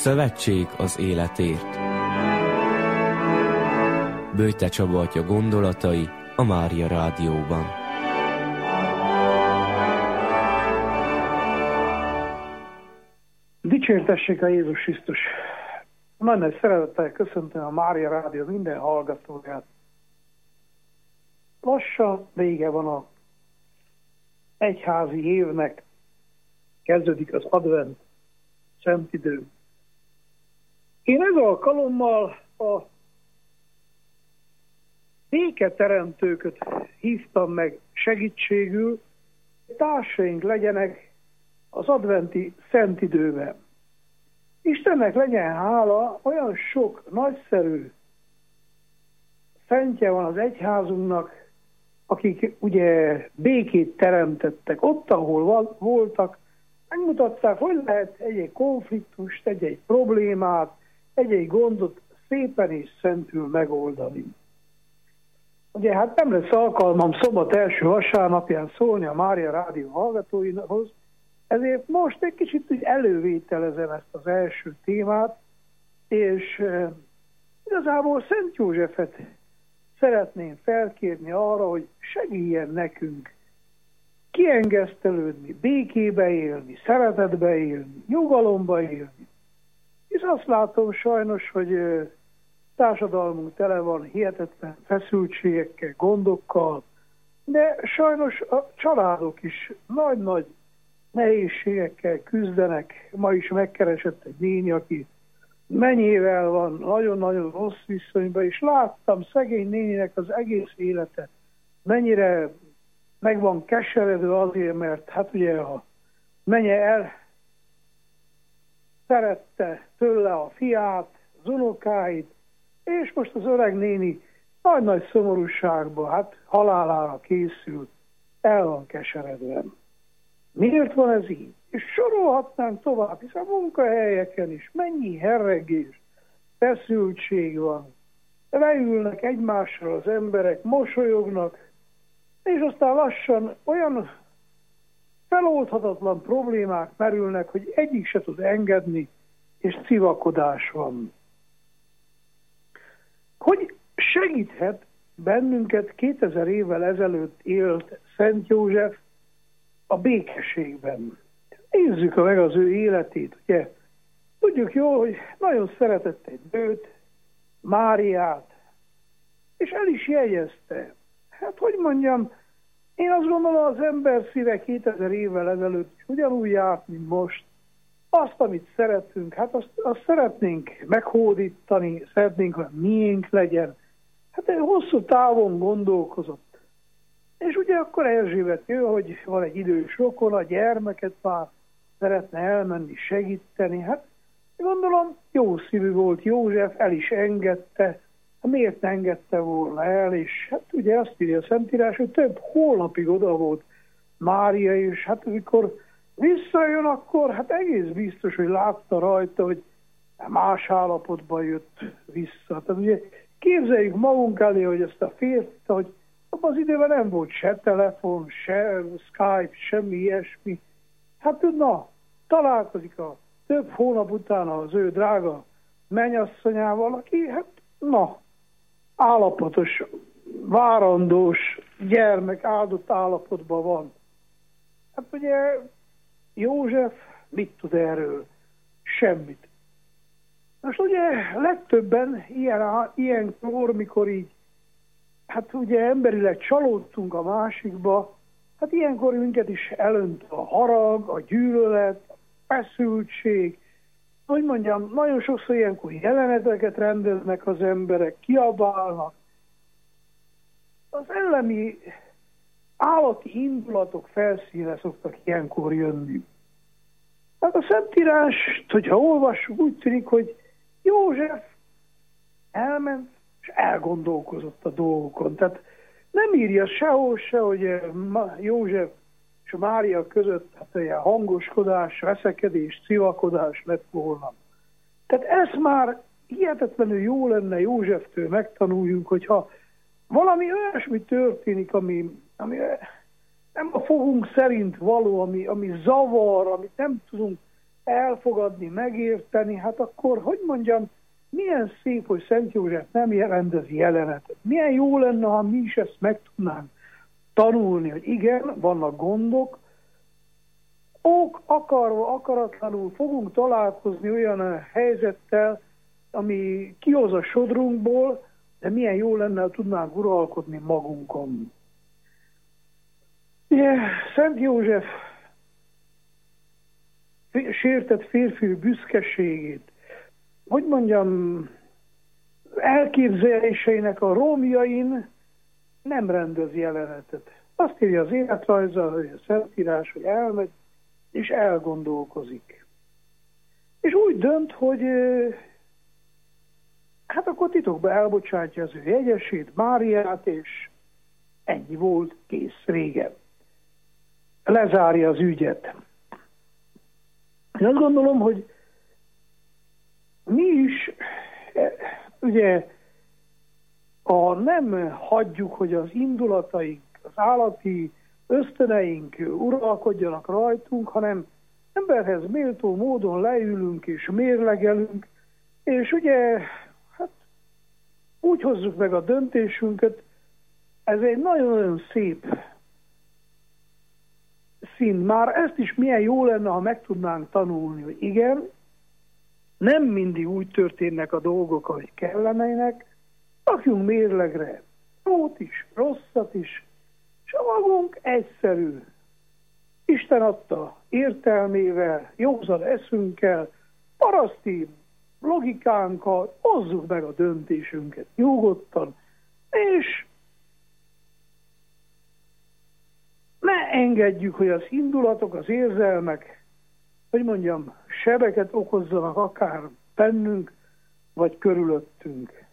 Szövetség az életért. Böjte Csaba atya gondolatai a Mária Rádióban. Dicsértessék a Jézus Krisztus! Nagy nagy szeretettel köszöntöm a Mária Rádió minden hallgatóját. Lassan vége van a egyházi évnek, kezdődik az advent, szentidő. Én ez alkalommal a béketeremtőköt hívtam meg segítségül, hogy társaink legyenek az adventi szentidőben. Istennek legyen hála, olyan sok nagyszerű szentje van az egyházunknak, akik ugye békét teremtettek. Ott, ahol voltak, megmutatták, hogy lehet egy konfliktust, egy problémát, egy gondot szépen és szentül megoldani. Ugye hát nem lesz alkalmam szombat első vasárnapján szólni a Mária Rádió hallgatóihoz, ezért most egy kicsit úgy elővételezem ezt az első témát, és igazából Szent Józsefet szeretném felkérni arra, hogy segítsen nekünk kiengesztelődni, békébe élni, szeretetbe élni, nyugalomba élni. És azt látom sajnos, hogy társadalmunk tele van hihetetlen feszültségekkel, gondokkal, de sajnos a családok is nagy-nagy nehézségekkel küzdenek. Ma is megkeresett egy néni, aki mennyével van nagyon-nagyon rossz viszonyban, és láttam szegény néninek az egész élete mennyire meg van keseredő azért, mert hát ugye a menye szerette tőle a fiát, az unokáit, és most az öreg néni nagy-nagy szomorúságban, hát halálára készült, el van keseredve. Miért van ez így? És sorolhatnánk tovább, hiszen a munkahelyeken is mennyi herregés, feszültség van. Leülnek egymásra az emberek, mosolyognak, és aztán lassan olyan feloldhatatlan problémák merülnek, hogy egyik se tud engedni, és civakodás van. Hogy segíthet bennünket 2000 évvel ezelőtt élt Szent József a békességben? Nézzük meg az ő életét. Ugye? Tudjuk jól, hogy nagyon szeretett egy nőt, Máriát, és el is jegyezte. Hát, hogy mondjam, én azt gondolom, az ember szíve 2000 évvel ezelőtt ugyanúgy járt, mint most. Azt, amit szeretünk, hát azt szeretnénk meghódítani, szeretnénk, hogy miénk legyen. Hát egy hosszú távon gondolkozott. És ugye akkor Erzsébet jön, hogy van egy idős rokona, gyermeket már szeretne elmenni, segíteni. Hát gondolom, jó szívű volt József, el is engedte. Miért ne engedte volna el? És hát ugye azt írja a Szentírás, hogy több hónapig oda volt Mária, és hát amikor visszajön, akkor hát egész biztos, hogy látta rajta, hogy más állapotban jött vissza. Tehát ugye képzeljük magunk elé, hogy ezt a férfit, hogy abban az időben nem volt se telefon, se Skype, semmi ilyesmi. Hát na, találkozik a több hónap után az ő drága mennyasszonyával, aki hát állapotos, várandós gyermek áldott állapotban van. Hát ugye József mit tud erről? Semmit. Most ugye legtöbben ilyenkor, mikor így, hát ugye emberileg csalódtunk a másikba, hát ilyenkor minket is elönt a harag, a gyűlölet, a feszültség. Hogy mondjam, nagyon sokszor ilyenkor jeleneteket rendeznek az emberek, kiabálnak. Az ellemi állati indulatok felszínre szoktak ilyenkor jönni. Hát a Szentírást, hogyha olvassuk, úgy tűnik, hogy József elment és elgondolkozott a dolgokon. Tehát nem írja sehol se, hogy József és Mária között hát olyan hangoskodás, veszekedés, civakodás lett volna. Tehát ez már hihetetlenül jó lenne Józseftől megtanuljuk, hogyha valami olyasmi történik, ami nem a fogunk szerint való, ami zavar, amit nem tudunk elfogadni, megérteni, hát akkor, hogy mondjam, milyen szép, hogy Szent József nem rendezi jelenetet. Milyen jó lenne, ha mi is ezt meg tudnánk tanulni, hogy igen, vannak gondok, akarva, akaratlanul fogunk találkozni olyan helyzettel, ami kihoz a sodrunkból, de milyen jó lenne, ha tudnánk uralkodni magunkon. Ugye, Szent József sértett férfi büszkeségét, hogy mondjam, elképzeléseinek a romjain nem rendez jelenetet. Azt írja az életrajza, hogy a Szentírás, hogy elmegy, és elgondolkozik. És úgy dönt, hogy hát akkor titokba elbocsátja az ő jegyesét, Máriát, és ennyi volt, kész, régen. Lezárja az ügyet. Én azt gondolom, hogy mi is, ugye, nem hagyjuk, hogy az indulataink, az állati ösztöneink uralkodjanak rajtunk, hanem emberhez méltó módon leülünk és mérlegelünk, és ugye, hát úgy hozzuk meg a döntésünket, ez egy nagyon-nagyon szép szint. Már ezt is milyen jó lenne, ha meg tudnánk tanulni, hogy igen, nem mindig úgy történnek a dolgok, ahogy kellenének, rakjunk mérlegre jót is, rosszat is, és a magunk egyszerű, Isten adta értelmével, józan eszünkkel, paraszti logikánkkal hozzuk meg a döntésünket nyugodtan, és ne engedjük, hogy az indulatok, az érzelmek, hogy mondjam, sebeket okozzanak akár bennünk, vagy körülöttünk.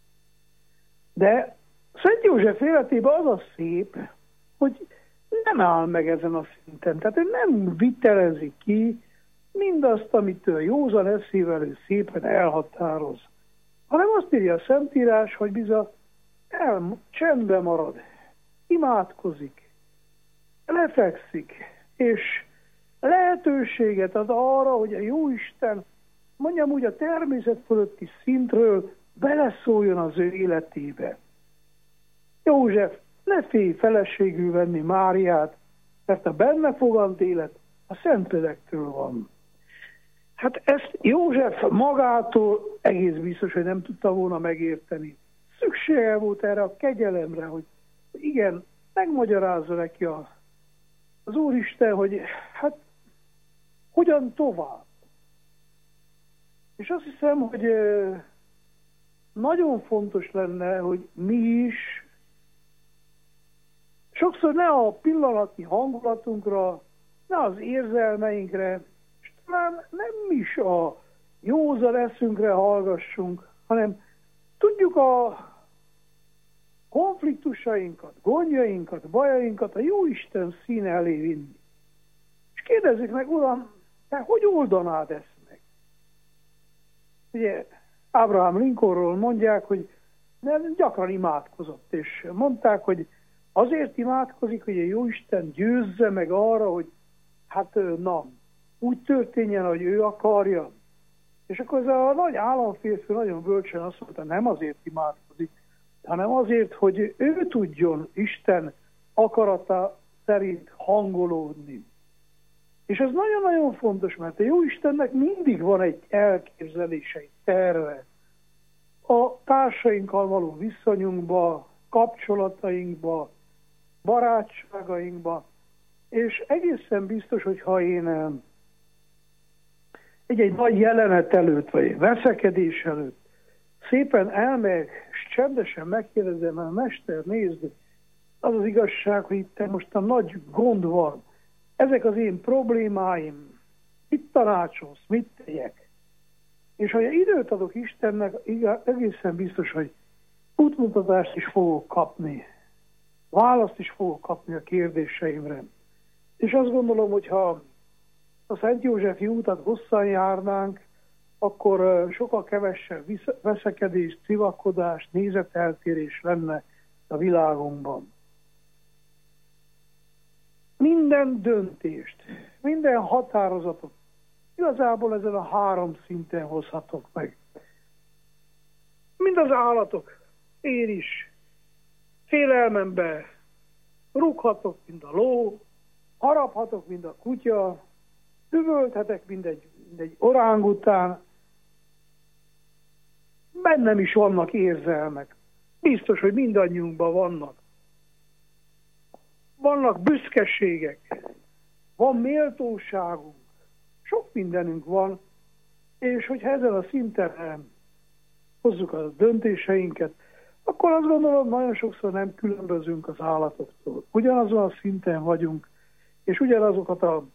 De Szent József életében az a szép, hogy nem áll meg ezen a szinten. Tehát ő nem vitelezi ki mindazt, amit ő józan eszével ő szépen elhatároz. Hanem azt írja a Szentírás, hogy bizony csendben marad, imádkozik, lefekszik, és lehetőséget ad arra, hogy a Jóisten, mondjam úgy, a természet fölötti szintről beleszóljon az ő életébe. József, ne félj feleségül venni Máriát, mert a benne fogant élet a Szentlelektől van. Hát ezt József magától egész biztos, hogy nem tudta volna megérteni. Szüksége volt erre a kegyelemre, hogy igen, megmagyarázza neki az Úristen, hogy hát hogyan tovább. És azt hiszem, hogy nagyon fontos lenne, hogy mi is sokszor ne a pillanatnyi hangulatunkra, ne az érzelmeinkre, és talán nem is a józan eszünkre hallgassunk, hanem tudjuk a konfliktusainkat, gondjainkat, bajainkat a Jóisten színe elé vinni. És kérdezzük meg, Uram, te hogy oldanád ezt meg? Ugye Abraham Lincolnról mondják, hogy gyakran imádkozott, és mondták, hogy azért imádkozik, hogy a Jóisten győzze meg arra, hogy hát úgy történjen, hogy ő akarja. És akkor ez a nagy államférfi nagyon bölcsen azt mondta, nem azért imádkozik, hanem azért, hogy ő tudjon Isten akarata szerint hangolódni. És ez nagyon-nagyon fontos, mert a Jóistennek mindig van egy elképzelése, egy terve. A társainkkal való viszonyunkba, kapcsolatainkba, barátságainkba, és egészen biztos, hogy ha én egy nagy jelenet előtt, vagy egy veszekedés előtt szépen elmegyek, és csendesen megkérdezem, mert mester, nézd, az az igazság, hogy itt most a nagy gond van. Ezek az én problémáim, mit tanácsolsz, mit tegyek? És ha időt adok Istennek, egészen biztos, hogy útmutatást is fogok kapni. Választ is fogok kapni a kérdéseimre. És azt gondolom, hogy ha a Szent Józsefi útat hosszan járnánk, akkor sokkal kevesebb veszekedés, civakodás, nézeteltérés lenne a világunkban. Minden döntést, minden határozatot Igazából ezen a 3 szinten hozhatok meg. Mind az állatok, én is félelmembe rúghatok, mint a ló, haraphatok, mint a kutya, üvölthetek, mint egy orángután. Bennem is vannak érzelmek. Biztos, hogy mindannyiunkban vannak. Vannak büszkeségek, van méltóságunk, sok mindenünk van, és hogyha ezen a szinten hozzuk a döntéseinket, akkor azt gondolom, nagyon sokszor nem különbözünk az állatoktól. Ugyanazon a szinten vagyunk, és ugyanazokat a,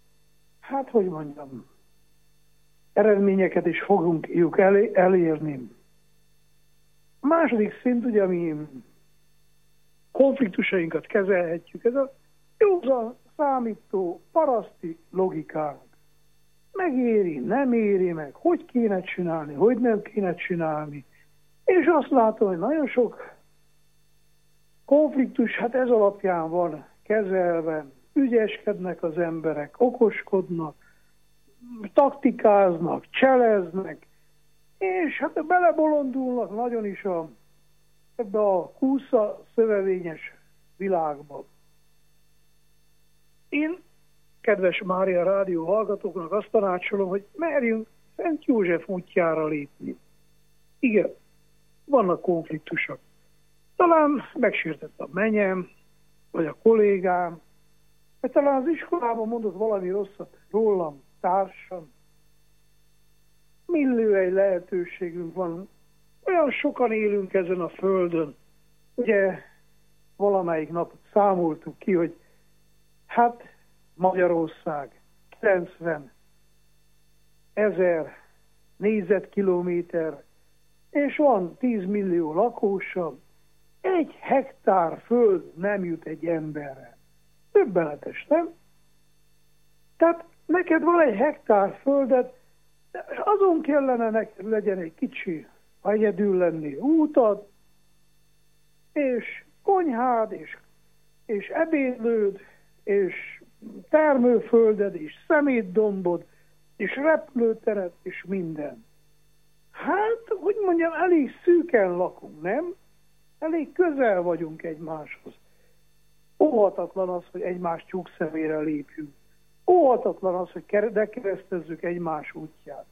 eredményeket is fogunk elérni. A második szint, ugye, ami konfliktusainkat kezelhetjük, ez a józan, számító, paraszti logikánk. Megéri, nem éri meg, hogy kéne csinálni, hogy nem kéne csinálni. És azt látom, hogy nagyon sok konfliktus, ez alapján van kezelve, ügyeskednek az emberek, okoskodnak, taktikáznak, cseleznek, és belebolondulnak nagyon is ebbe a kúsza szövevényes világba. Én, kedves Mária Rádió hallgatóknak azt tanácsolom, hogy merjünk Szent József útjára lépni. Igen, vannak konfliktusok. Talán megsértett a menyem, vagy a kollégám, vagy talán az iskolában mondott valami rosszat rólam, társam. Millió egy lehetőségünk van. Olyan sokan élünk ezen a földön. Ugye valamelyik nap számoltuk ki, hogy Magyarország 90 000 négyzetkilométer, és van 10 millió lakósa, 1 hektár föld nem jut egy emberre. Döbbenetes, nem? Tehát neked van 1 hektár földet, és azon kellene neked legyen egy kicsi, ha egyedül lennél, útad, és konyhád, és ebédlőd, és termőfölded, és szemétdombod, és repülőteret, és minden. Elég szűken lakunk, nem? Elég közel vagyunk egymáshoz. Óhatatlan az, hogy egymás tyúkszemére lépjünk. Óhatatlan az, hogy keresztezzük egymás útját.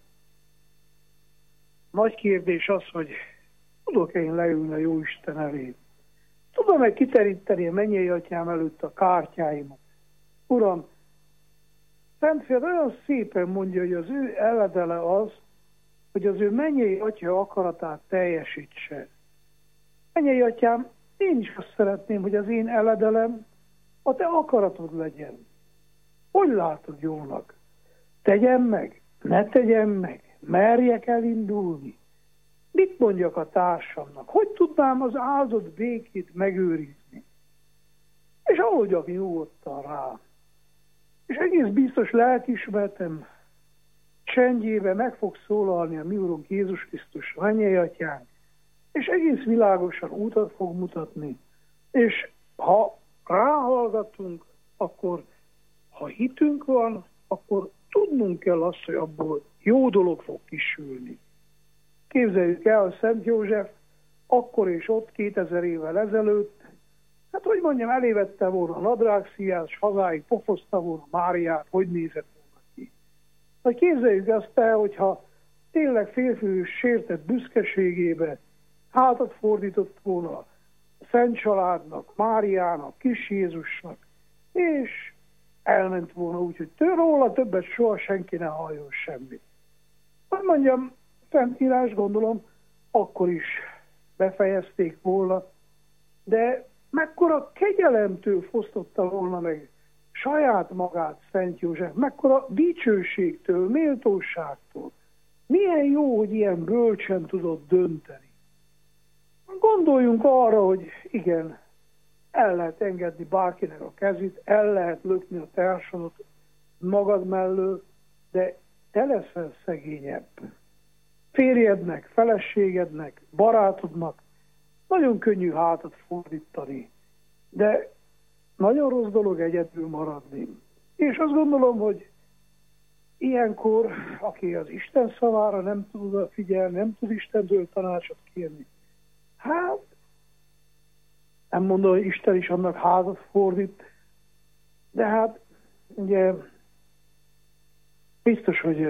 Nagy kérdés az, hogy tudok-e én leülni a Jóisten elé? Tudom-e kiteríteni a mennyei atyám előtt a kártyáimat? Uram, Szentféled olyan szépen mondja, hogy az ő eledele az, hogy az ő mennyei atya akaratát teljesítse. Mennyei atyám, én is azt szeretném, hogy az én eledelem a te akaratod legyen. Hogy látod jónak? Tegyem meg? Ne tegyem meg? Merjek elindulni? Mit mondjak a társamnak? Hogy tudnám az áldott békét megőrizni? És aludjak nyugodtan rá. És egész biztos lelkiismeretem csendjébe meg fog szólalni a mi Urunk Jézus Krisztus, mennyei atyánk, és egész világosan útat fog mutatni. És ha ráhallgatunk, akkor ha hitünk van, akkor tudnunk kell azt, hogy abból jó dolog fog kisülni. Képzeljük el, hogy Szent József akkor és ott 2000 évvel ezelőtt, elévette volna a nadrágszíját, és hazáig pofozta volna Máriát, hogy nézett volna ki. De képzeljük azt el, hogyha tényleg férfi sértett büszkeségébe hátat fordított volna a Szent Családnak, Máriának, Kis Jézusnak, és elment volna úgy, hogy róla többet soha senki ne halljon semmit. Szentírás, gondolom, akkor is befejezték volna, de mekkora kegyelemtől fosztotta volna meg saját magát Szent József, mekkora dicsőségtől, méltóságtól. Milyen jó, hogy ilyen bölcsen tudott dönteni. Gondoljunk arra, hogy igen, el lehet engedni bárkinek a kezét, el lehet lökni a társadat magad mellől, de te leszel szegényebb. Férjednek, feleségednek, barátodnak nagyon könnyű hátat fordítani, de nagyon rossz dolog egyedül maradni. És azt gondolom, hogy ilyenkor, aki az Isten szavára nem tud odafigyelni, nem tud Istentől tanácsot kérni, hát nem mondom, hogy Isten is annak házat fordít, de hát ugye biztos, hogy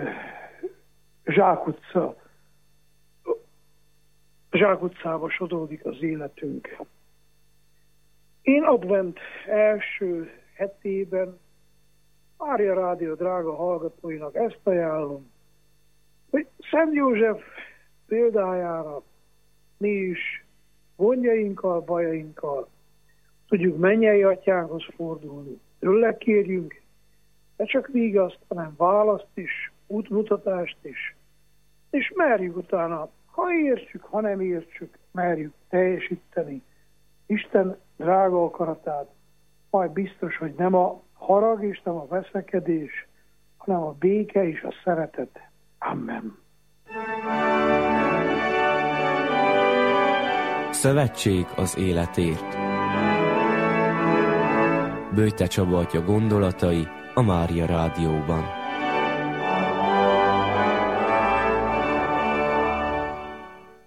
zsákutcába sodródik az életünk. Én advent első hetében Mária Rádió drága hallgatóinak ezt ajánlom, hogy Szent József példájára mi is gondjainkkal, bajainkkal tudjuk mennyei atyánkhoz fordulni, tőle kérjünk, de csak vígaszt, hanem választ is, útmutatást is, és merjük utána, ha értsük, ha nem értsük, merjük teljesíteni Isten drága akaratát, majd biztos, hogy nem a harag és nem a veszekedés, hanem a béke és a szeretet. Amen. Szövetség az életért. Böjte Csaba atya gondolatai a Mária Rádióban.